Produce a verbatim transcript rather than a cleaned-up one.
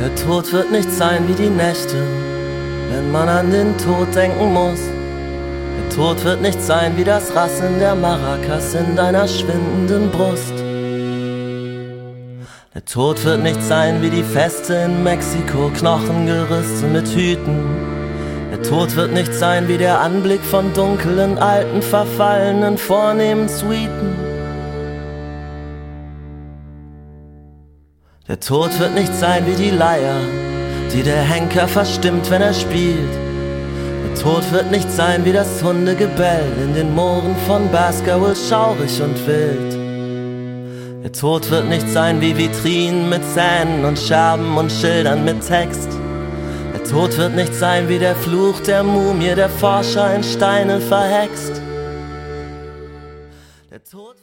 Der Tod wird nicht sein wie die Nächte, wenn man an den Tod denken muss. Der Tod wird nicht sein wie das Rasseln der Maracas in deiner schwindenden Brust. Der Tod wird nicht sein wie die Feste in Mexiko, Knochengerüste mit Hüten. Der Tod wird nicht sein wie der Anblick von dunklen, alten, verfallenen, vornehmen Suiten. Der Tod wird nicht sein wie die Leier, die der Henker verstimmt, wenn er spielt. Der Tod wird nicht sein wie das Hundegebell in den Mooren von Baskerville, schaurig und wild. Der Tod wird nicht sein wie Vitrinen mit Zähnen und Scherben und Schildern mit Text. Der Tod wird nicht sein wie der Fluch der Mumie, der Forscher in Steine verhext. Der Tod